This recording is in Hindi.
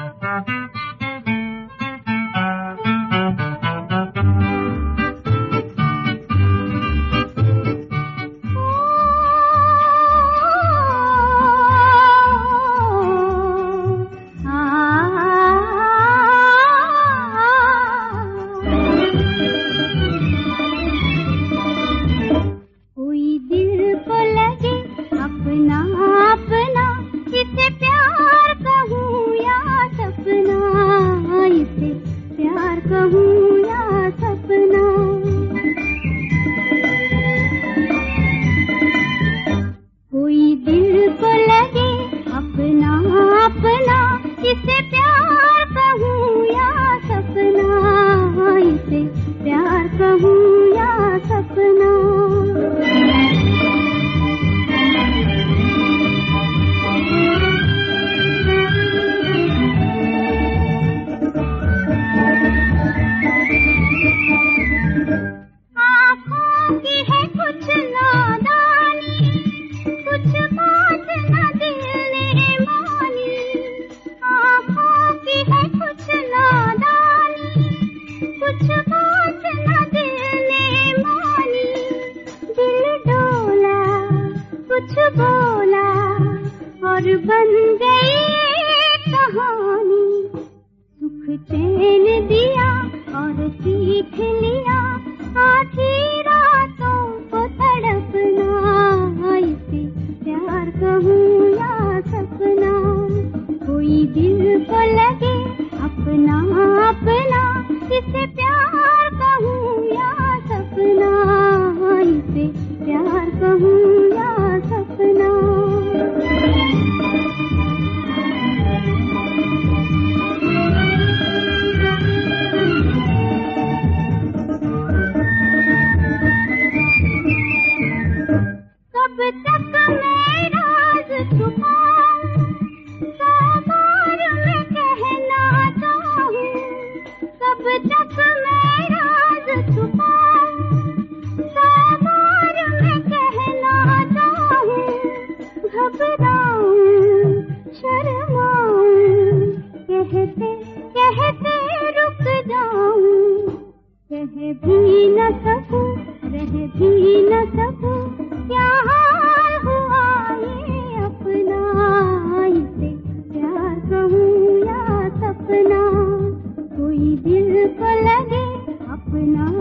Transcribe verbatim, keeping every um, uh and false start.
और बन गई कहानी। सुख चैन दिया और सीख लिया आधी रातों को तड़पना। इसे प्यार कहूँ या सपना, कोई दिल को लगे अपना अपना। इसे प्यार कहूँ या सपना, इसे प्यार कहूँ या सपना। कब तक मैं राज छुपाऊं, सौ बार मैं कहना चाहूं। कब तक मैं राज छुपाऊं, सौ बार मैं कहना चाहूं। घबराऊं शर्माऊं, कहते कहते रुक जाऊं। कह भी न सकूं रह भी न सकूं, क्या हाल हुआ ये अपना। इसे प्यार कहूँ या सपना, कोई दिल को लगे अपना